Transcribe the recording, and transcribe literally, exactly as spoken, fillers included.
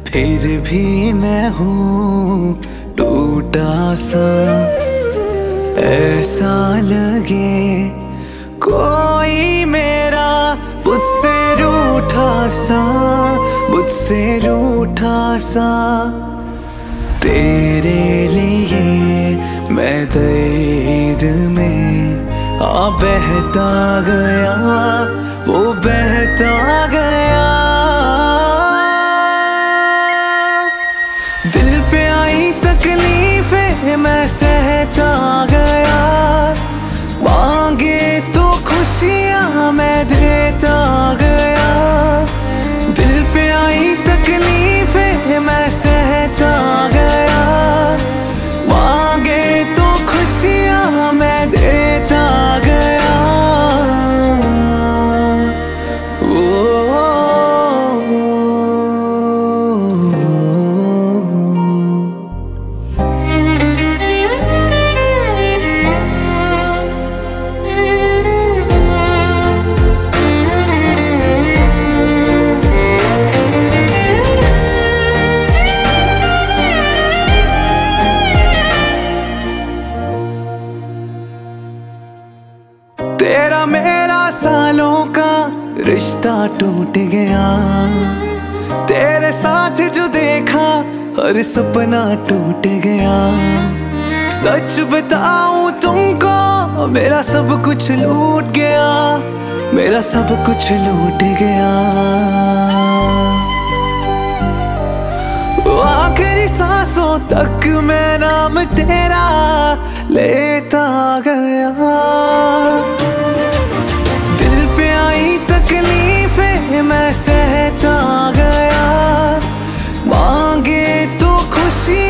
फिर भी मैं हूँ टूटा सा, ऐसा लगे कोई मेरा मुझसे रूठा सा, मुझसे रूठा सा। तेरे लिए मैं दर्द में आ बहता गया, वो बहता गया। दिल पे आई तकलीफें मैं सहता गया, मांगे तो खुशियां मैं देता गया। दिल पे आई तकलीफें मैं सहता गया, मांगे तो खुशियां मैं देता गया। ओ तेरा मेरा सालों का रिश्ता टूट गया, तेरे साथ जो देखा हर सपना टूट गया। सच बताऊं तुमको मेरा सब कुछ लूट गया, मेरा सब कुछ लूट गया। आखिरी सांसों तक मैं नाम तेरा लेता गया। दिल पे आई तकलीफें मैं सहता गया, मांगे तो खुशी